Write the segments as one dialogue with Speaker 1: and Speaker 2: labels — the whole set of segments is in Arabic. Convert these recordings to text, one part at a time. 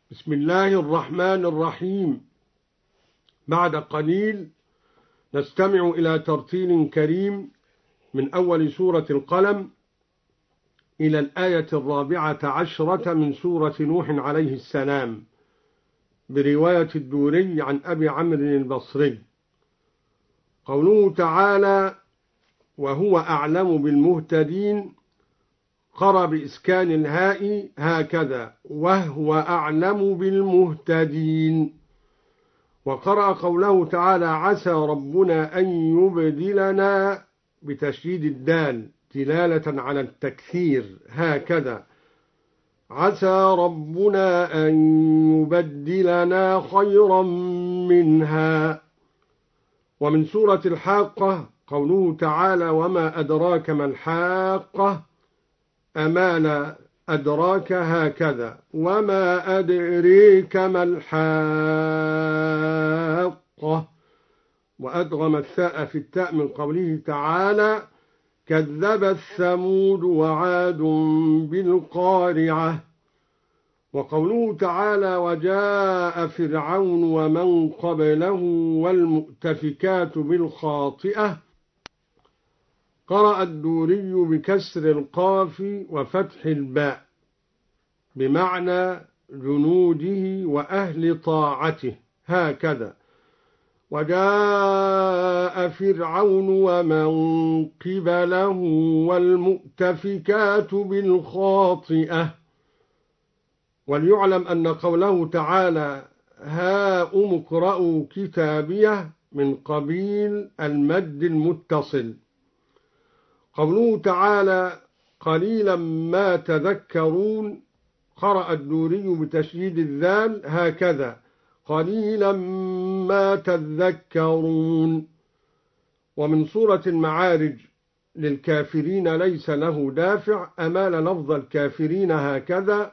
Speaker 1: بسم الله الرحمن الرحيم. بعد قليل نستمع إلى ترتيل كريم من أول سورة القلم إلى الآية 14 من سورة نوح عليه السلام برواية الدوري عن أبي عمرو البصري. قوله تعالى: وهو أعلم بالمهتدين، قرأ بإسكان الهاء هكذا: وهو أعلم بالمهتدين. وقرأ قوله تعالى: عسى ربنا أن يبدلنا بتشديد الدال دلالة على التكثير هكذا: عسى ربنا أن يبدلنا خيرا منها. ومن سورة الحاقة قوله تعالى: وما أدراك ما الحاقة، أمال أدراك هكذا: وما أدريك ما الحاقة. وأدغم الثاء في التاء من قوله تعالى: كذبت ثمود وعاد بالقارعة. وقوله تعالى: وجاء فرعون ومن قبله والمؤتفكات بالخاطئة، قرأ الدوري بكسر القاف وفتح الباء بمعنى جنوده وأهل طاعته هكذا: وجاء فرعون ومن قبله والمؤتفكات بالخاطئة. وليعلم أن قوله تعالى: هاؤم اقرءوا كتابيه من قبيل المد المتصل. قوله تعالى: قليلا ما تذكرون، قرأ الدوري بتشديد الذال هكذا: قليلا ما تذكرون. ومن سورة المعارج للكافرين ليس له دافع، أمال لفظ الكافرين هكذا: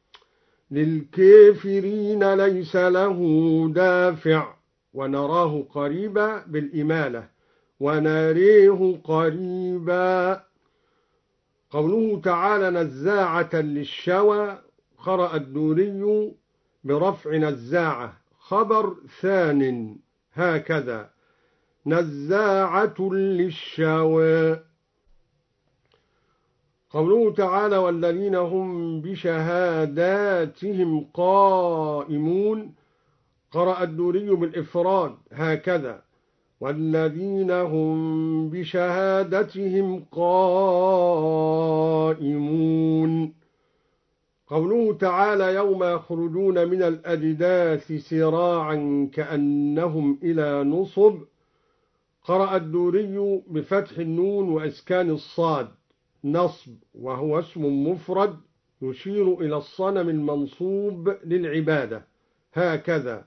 Speaker 1: للكافرين ليس له دافع. ونراه قريبا بالإمالة، ونريه قريبا. قوله تعالى: نزاعة للشوى، قرأ الدوري برفع نزاعة خبر ثان هكذا: نزاعة للشوى. قوله تعالى: والذين هم بشهاداتهم قائمون، قرأ الدوري بالإفراد هكذا: والذين هم بشهادتهم قائمون. قوله تعالى: يوم يخرجون من الأجداث سراعا كأنهم إلى نصب، قرأ الدوري بفتح النون وإسكان الصاد نصب، وهو اسم مفرد يشير إلى الصنم المنصوب للعبادة هكذا: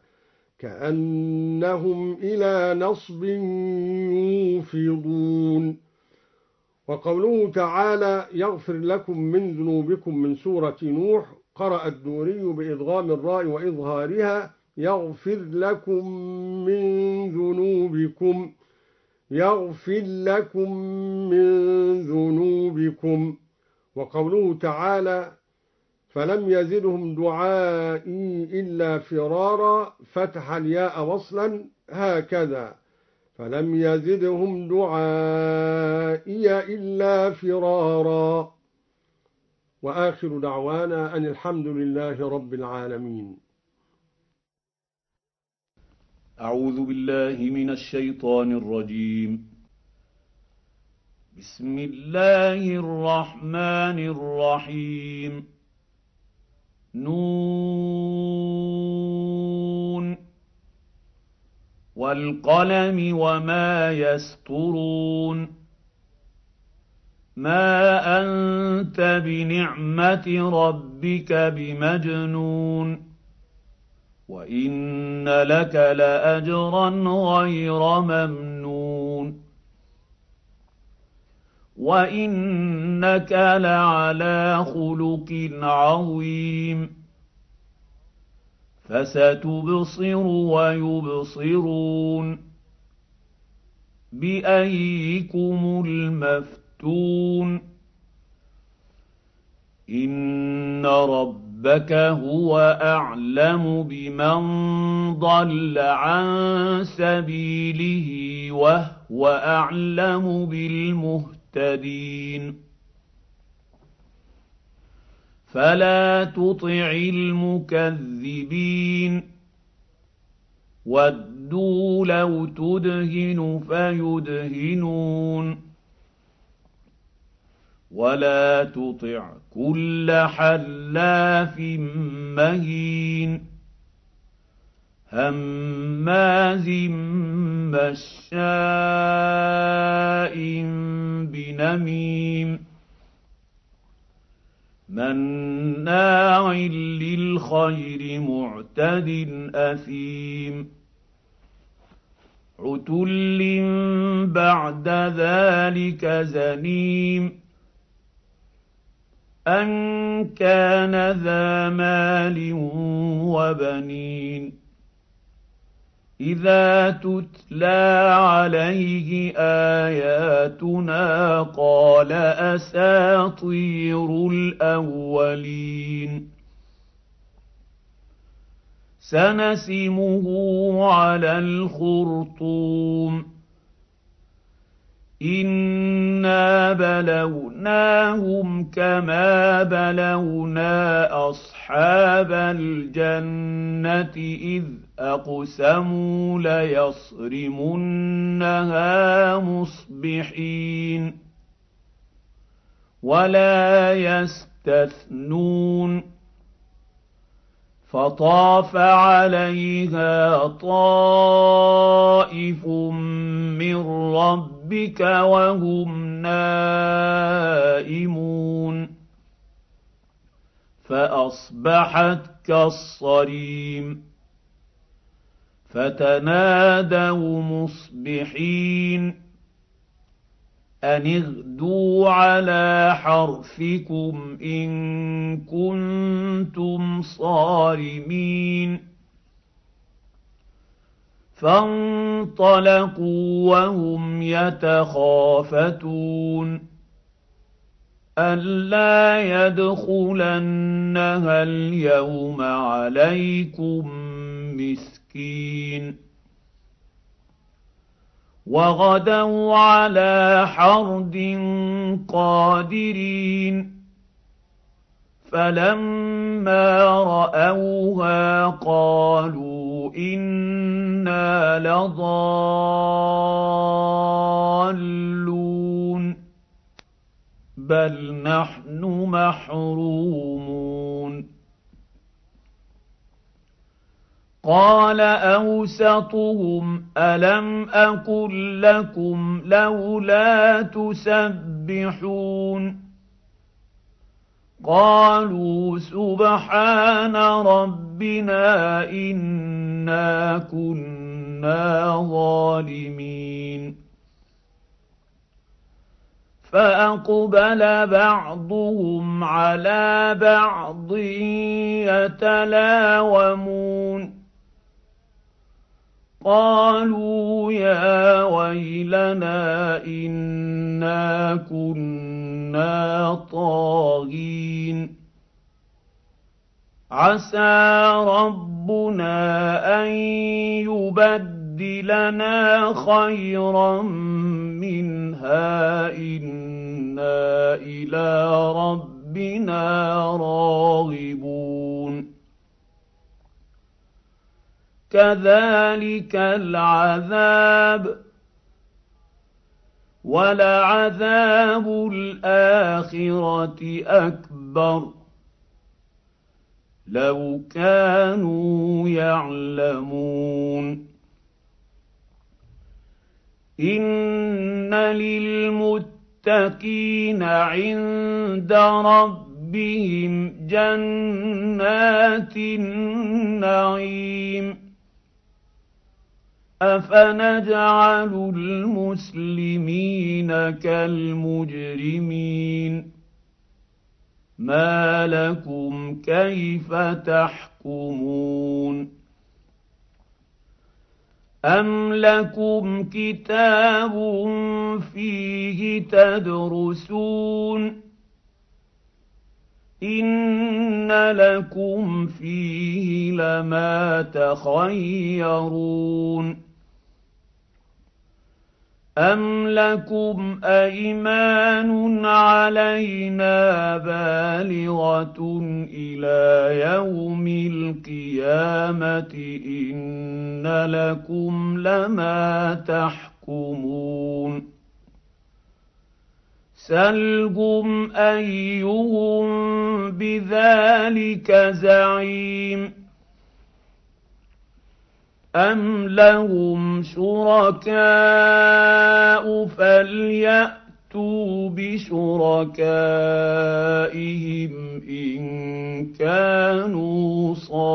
Speaker 1: كأنهم إلى نصب يوفضون. وقوله تعالى: يغفر لكم من ذنوبكم من سورة نوح، قرأ الدوري بإدغام الراء وإظهارها: يغفر لكم من ذنوبكم، يغفر لكم من ذنوبكم. وقوله تعالى: فلم يزدهم دعائي إلا فرارا، فتح الياء وصلا هكذا: فلم يزدهم دعائي إلا فرارا. وآخر دعوانا أن الحمد لله رب العالمين.
Speaker 2: أعوذ بالله من الشيطان الرجيم. بسم الله الرحمن الرحيم. نون والقلم وما يسطرون. ما أنت بنعمة ربك بمجنون، وإن لك لأجرا غير ممنون، وإنك لعلى خلق عظيم. فستبصر ويبصرون، بأيكم المفتون. إن ربك ربك هو أعلم بمن ضل عن سبيله وهو أعلم بالمهتدين فلا تطع المكذبين ودوا لو تدهن فيدهنون ولا تطع كل حلاف مهين هماز مشاء بنميم مناع للخير معتد أثيم عتل بعد ذلك زنيم أن كان ذا مال وبنين إذا تتلى عليه آياتنا قال أساطير الأولين سنسمه على الخرطوم إنا بلوناهم كما بلونا أصحاب الجنة إذ أقسموا ليصرمنها مصبحين ولا يستثنون فطاف عليها طائف من ربك وهم نائمون فأصبحت كالصريم فتنادوا مصبحين أن اغدوا على حرثكم إن كنتم صارمين فانطلقوا وهم يتخافتون ألا يدخلنها اليوم عليكم مسكين وغدوا على حرد قادرين فلما رأوها قالوا إنا لضالون بل نحن محرومون قال أوسطهم ألم أقل لكم لولا تسبحون قالوا سبحان ربنا إنا كنا ظالمين فأقبل بعضهم على بعض يتلاومون قالوا يا ويلنا إنا كنا طاغين عسى ربنا أن يبدلنا خيرا منها إنا إلى ربنا راغبون كذلك العذاب ولعذاب الآخرة أكبر لو كانوا يعلمون إن للمتقين عند ربهم جنات النعيم أفنجعل المسلمين كالمجرمين ما لكم كيف تحكمون أم لكم كتاب فيه تدرسون إن لكم فيه لما تخيرون أم لكم أيمان علينا بالغة إلى يوم القيامة إن لكم لما تحكمون سلهم أيهم بذلك زعيم أم لهم شركاء فليأتوا بشركائهم إن كانوا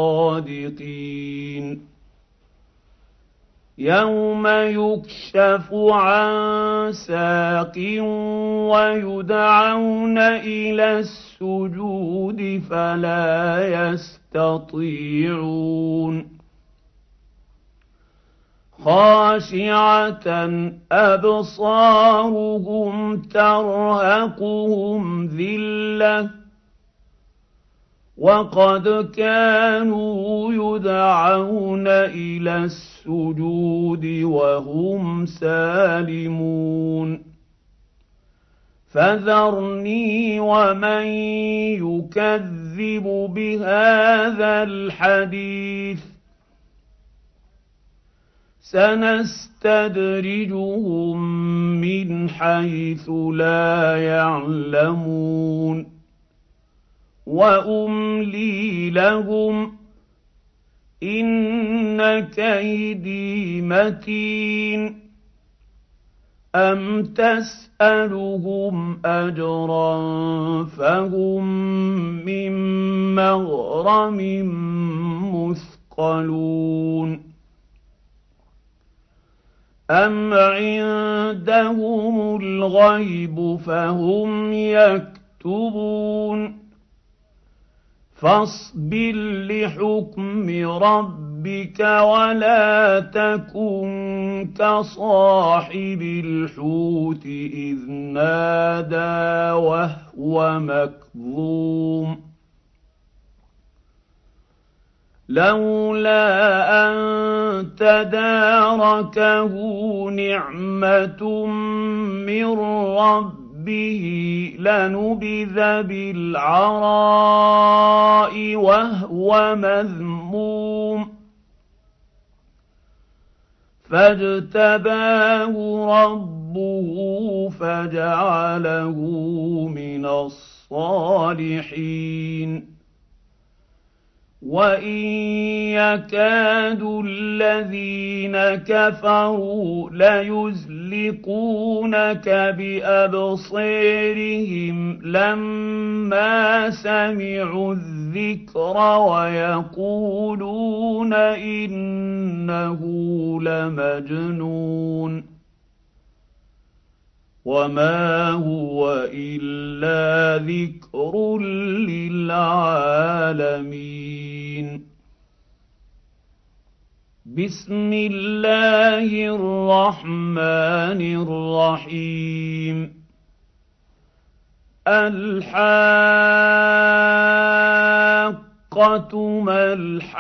Speaker 2: صادقين يوم يكشف عن ساق ويدعون إلى السجود فلا يستطيعون خاشعة أبصارهم ترهقهم ذلة وقد كانوا يدعون إلى السجود وهم سالمون فذرني ومن يكذب بهذا الحديث سنستدرجهم من حيث لا يعلمون وأملي لهم إن كيدي متين أم تسألهم أجرا فهم من مغرم مثقلون أم عندهم الغيب فهم يكتبون فاصبر لحكم ربك ولا تكن كصاحب الحوت إذ نادى وهو مكظوم لولا أن تداركه نعمة من ربه لنبذ بالعراء وهو مذموم فاجتباه ربه فجعله من الصالحين وإن يكاد الذين كفروا ليزلقونك بأبصارهم لما سمعوا الذكر ويقولون إنه لمجنون وما هو إلا ذكر للعالمين بسم الله الرحمن الرحيم الحاقة ما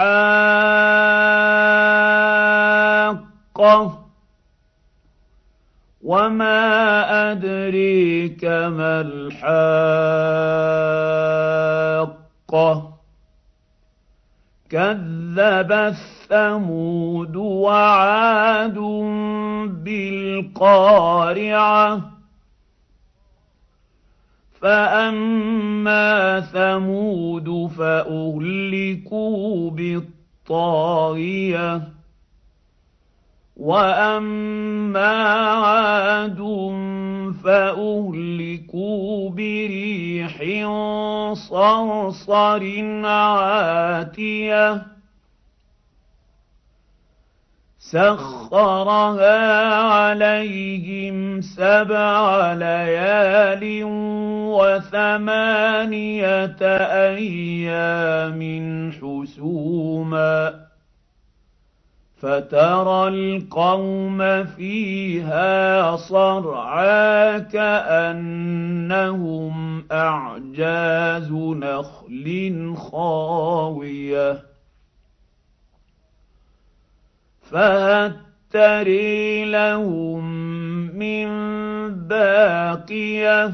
Speaker 2: الحاقة وما أدريك ما الحاقة كذبت ثمود وعاد بالقارعة فأما ثمود فأهلكوا بالطاغية وأما عاد فأهلكوا بريح صرصر عاتية سخرها عليهم 7 ليال و8 أيام حسوما فترى القوم فيها صرعى كأنهم أعجاز نخل خاوية فهل تري لهم من باقية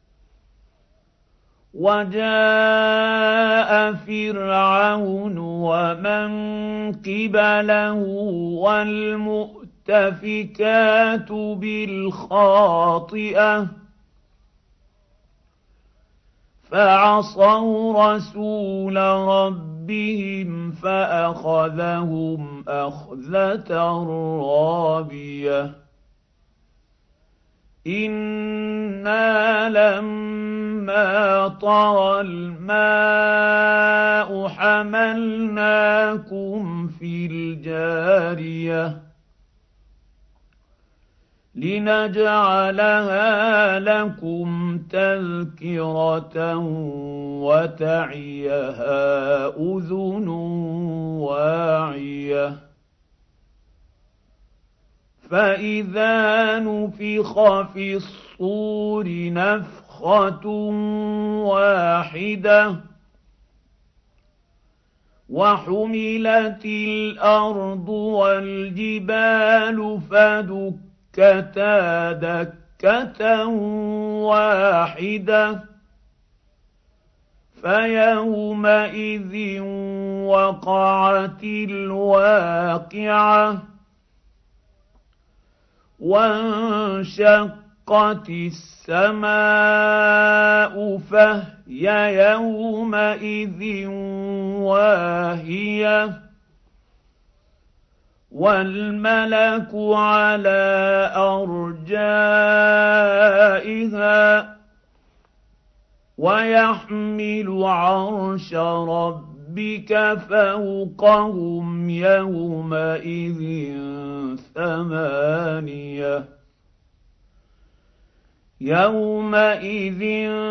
Speaker 2: وجاء فرعون ومن قبله والمؤتفكات بالخاطئة فعصوا رسول ربهم فأخذهم أخذة رابية إنا لما طغى الماء حملناكم في الجارية لنجعلها لكم تذكرة وتعيها أذن واعية فإذا نفخ في الصور نفخة واحدة وحملت الأرض والجبال فدكتا دكة واحدة فيومئذ وقعت الواقعة وانشقت السماء فهي يومئذ واهية والملك على أرجائها ويحمل عرش ربك فوقهم يومئذ ثمانية يومئذ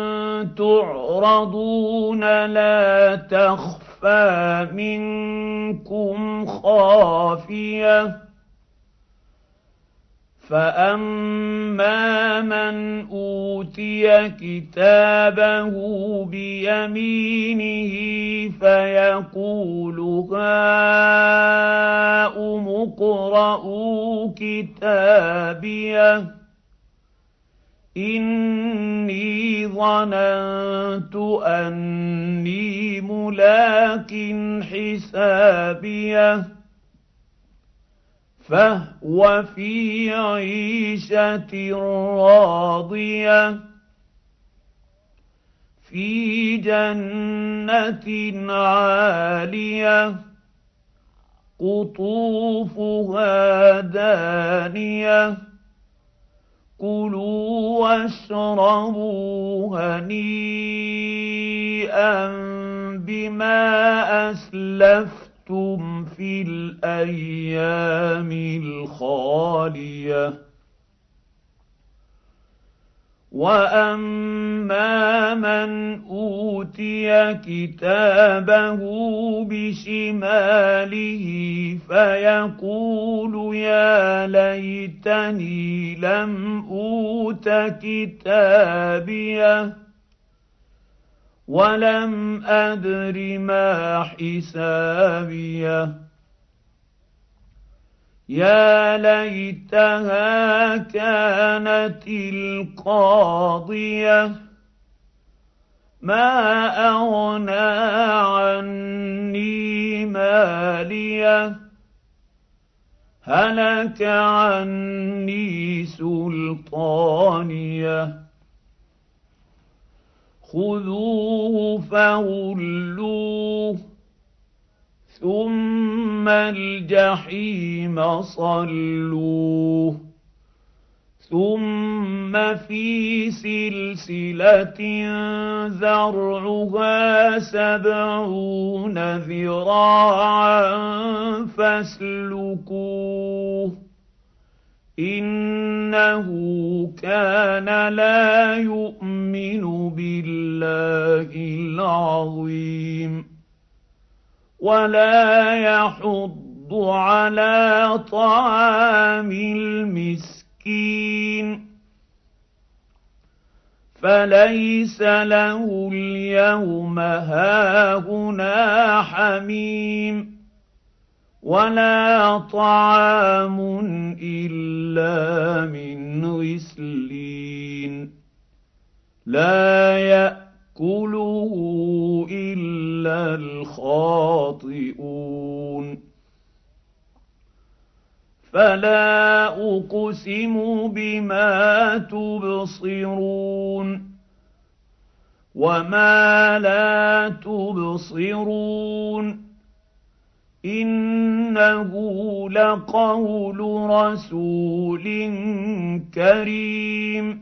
Speaker 2: تعرضون لا تخفى منكم خافية فأما من أوتي كتابه بيمينه فيقول هاؤم اقرءوا كتابيه إني ظننت أني ملاق حسابيه فهو في عيشة راضية في جنة عالية قطوفها دانية كلوا واشربوا هنيئا بما أسلفتم في الأيام الخالية وأما من أوتي كتابه بشماله فيقول يا ليتني لم أوت كتابيه ولم أدر ما حسابيه يا ليتها كانت القاضية ما أغنى عني ماليه هلك عني سلطانيه خذوه فغلوه ثم الجحيم صلوه ثم في سلسلة ذرعها 70 ذراعا فاسلكوه إنه كان لا يؤمن بالله العظيم ولا يحض يحض على طعام المسكين فليس له اليوم هاهنا حميم ولا طعام إلا من غسلين لا يأكله إلا الخاطئون فلا أقسم بما تبصرون وما لا تبصرون إنه لقول رسول كريم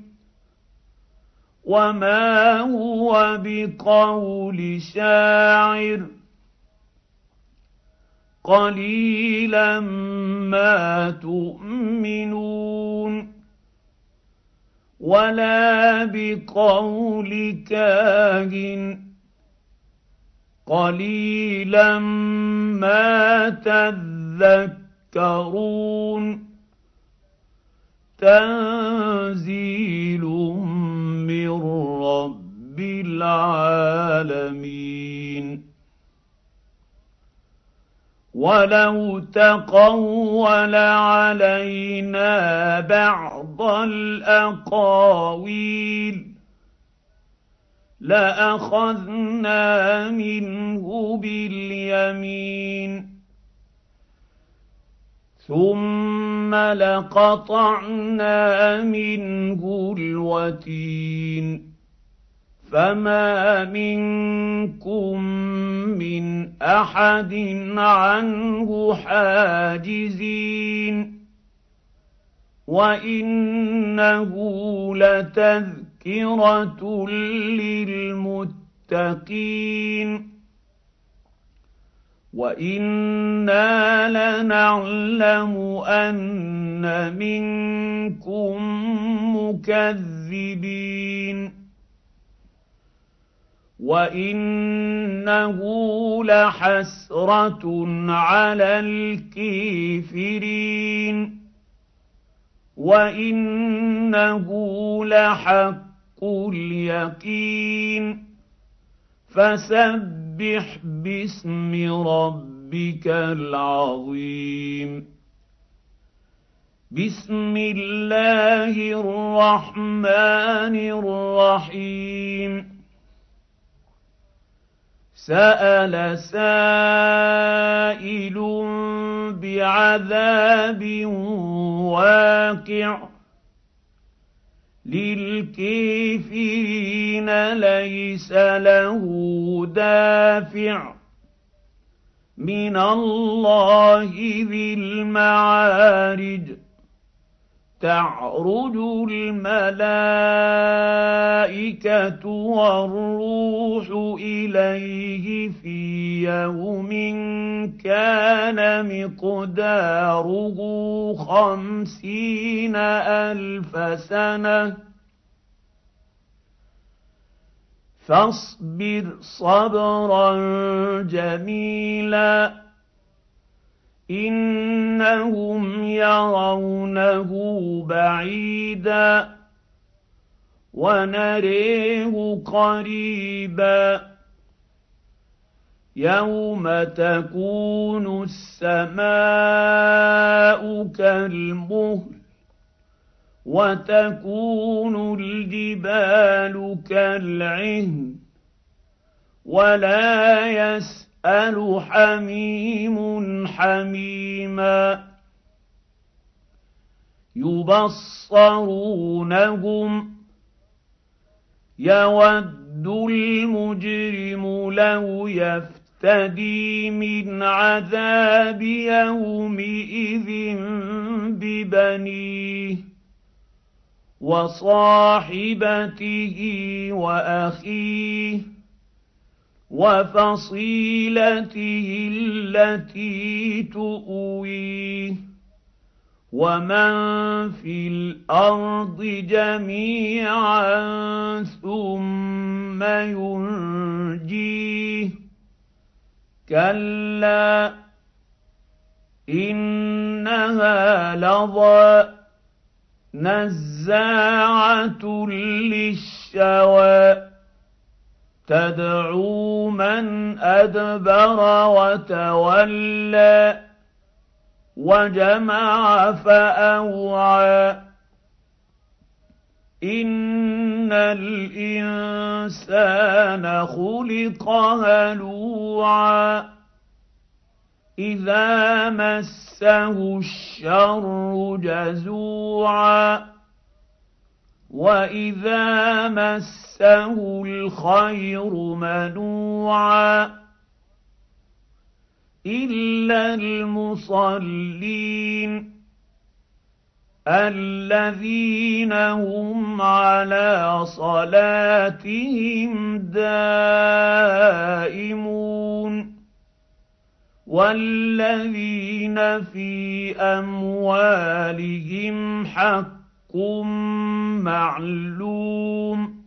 Speaker 2: وما هو بقول شاعر قليلا ما تؤمنون ولا بقول كاهن قليلا ما تذكرون تنزيل من رب العالمين ولو تقول علينا بعض الأقاويل لأخذنا منه باليمين ثم لقطعنا منه الوتين فما منكم من أحد عنه حاجزين وإنه لتذكرة للمتقين وإنا لنعلم أن منكم مكذبين وإنه لحسرة على الكافرين وإنه لحق اليقين فسبح باسم ربك العظيم بسم الله الرحمن الرحيم سأل سائل بعذاب واقع للكافرين ليس له دافع من الله ذي المعارج تعرج الملائكة والروح إليه في يوم كان مقداره 50,000 سنة فاصبر صبرا جميلا إنهم يرونه بعيدا ونريه قريبا يوم تكون السماء كالمهل وتكون الجبال كالعهن ولا يسأل حميم حميما يبصرونهم يود المجرم لو يفتدي من عذاب يومئذ ببنيه وصاحبته وأخيه وفصيلته التي تؤويه ومن في الأرض جميعا ثم ينجيه كلا إنها لظى نزاعة للشوى تدعو من أدبر وتولى وجمع فأوعى إن الإنسان خلق هلوعا إذا مسه الشر جزوعا وإذا مسه الخير منوعا إلا المصلين الذين هم على صلاتهم دائمون والذين في أموالهم حق معلوم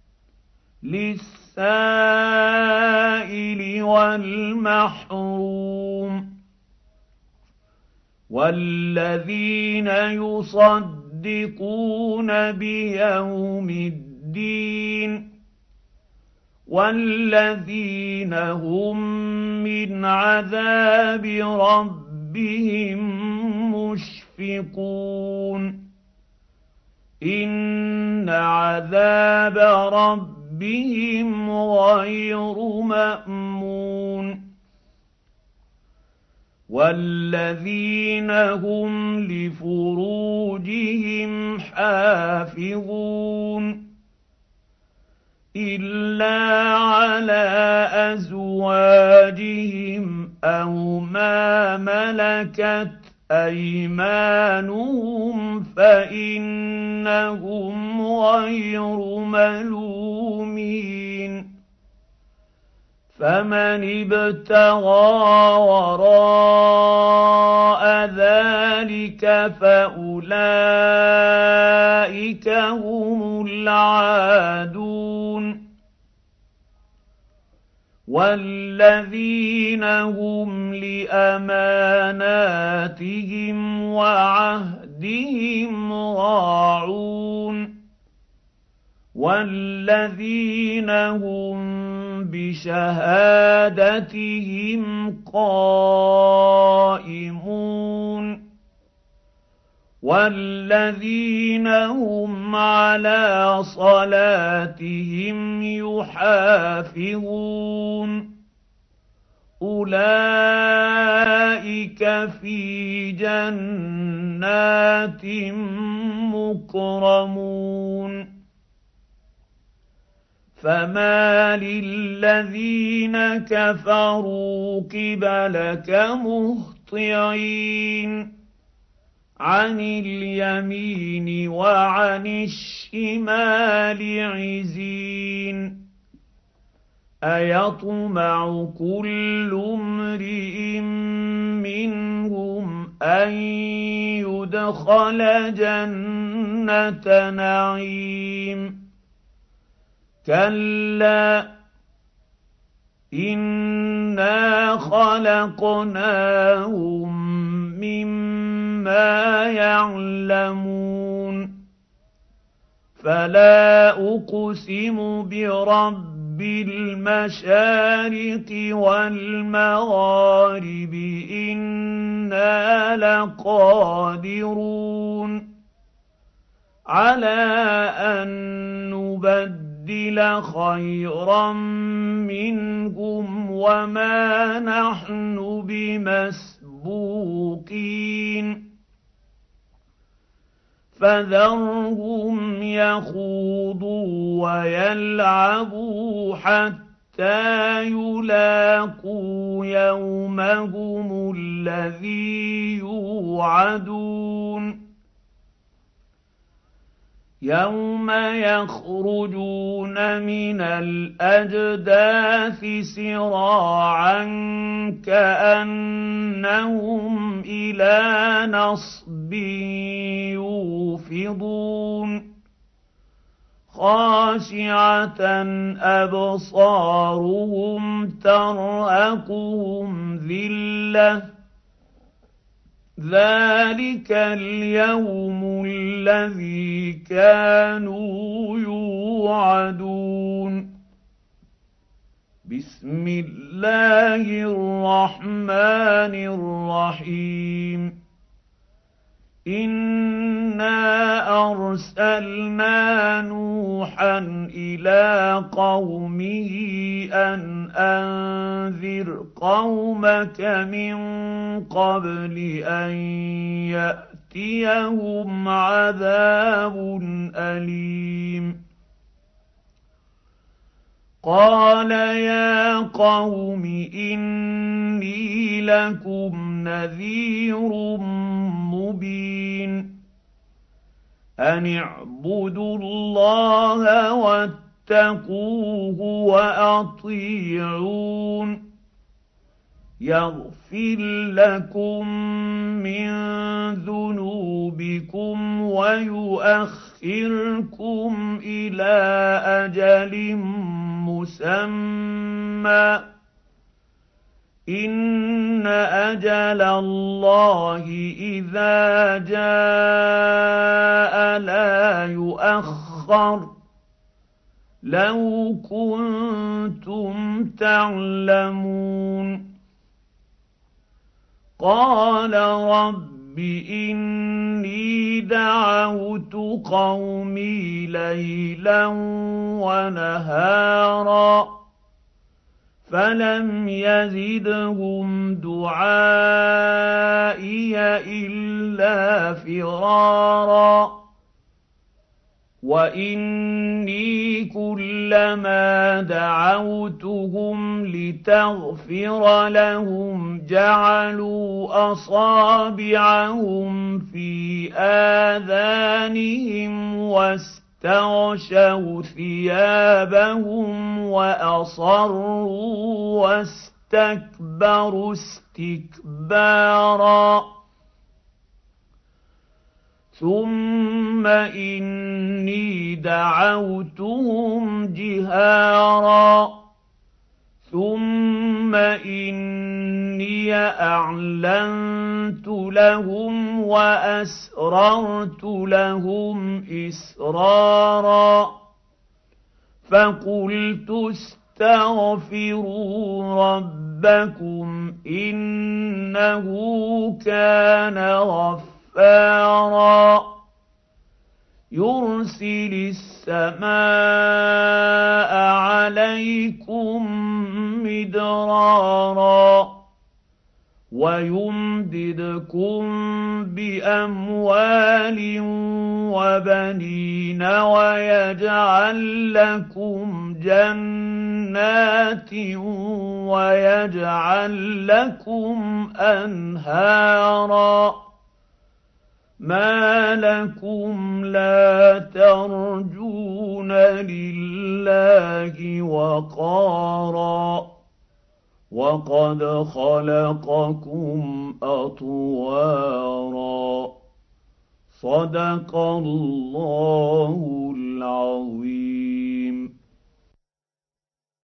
Speaker 2: للسائل والمحروم والذين يصدقون بيوم الدين والذين هم من عذاب ربهم مشفقون إن عذاب ربهم غير مأمون والذين هم لفروجهم حافظون إلا على أزواجهم أو ما ملكت أيمانهم فإنهم غير ملومين فمن ابتغى وراء ذلك فأولئك هم العادون والذين هم لأماناتهم وعهدهم راعون والذين هم بشهادتهم قائمون والذين هم على صلاتهم يحافظون أولئك في جنات مكرمون فما للذين كفروا قبلك مهطعين عن اليمين وعن الشمال عزين أيطمع كل امرئ منهم أن يدخل جنة نعيم كلا إنا خلقناهم مما يعلمون فلا أقسم برب المشارق والمغارب إنا لقادرون على أن نبدل خيرا منهم وما نحن بمسبوقين فذرهم يخوضوا ويلعبوا حتى يلاقوا يومهم الذي يوعدون يوم يخرجون من الأجداث سراعا كأنهم إلى نصب يوفضون خاشعة أبصارهم ترهقهم ذلة ذلك اليوم الذي كانوا يوعدون. بسم الله الرحمن الرحيم. إنا أرسلنا نوحا إلى قومه أن أنذر قومك من قبل أن يأتيهم عذاب أليم. قال يا قوم إني لكم نذير مبين. أن اعبدوا الله واتقوه وأطيعون. يغفر لكم من ذنوبكم ويؤخركم إلى أجل مسمى. إن أجل الله إذا جاء لا يؤخر. لو كنتم تعلمون. قال رب إني دعوت قومي ليلا ونهارا فلم يزدهم دعائي إلا فرارا. وإني كلما دعوتهم لتغفر لهم جعلوا أصابعهم في آذانهم واستغشوا ثيابهم وأصروا واستكبروا استكبارا. ثم إني دعوتهم جهارا ثم إني أعلنت لهم وأسررت لهم إسرارا. فقلت استغفروا ربكم إنه كان غفارا. يرسل السماء عليكم مدرارا ويمددكم بأموال وبنين ويجعل لكم جنات ويجعل لكم أنهارا. ما لكم لا ترجون لله وقارا وقد خلقكم أطوارا. صدق الله العظيم.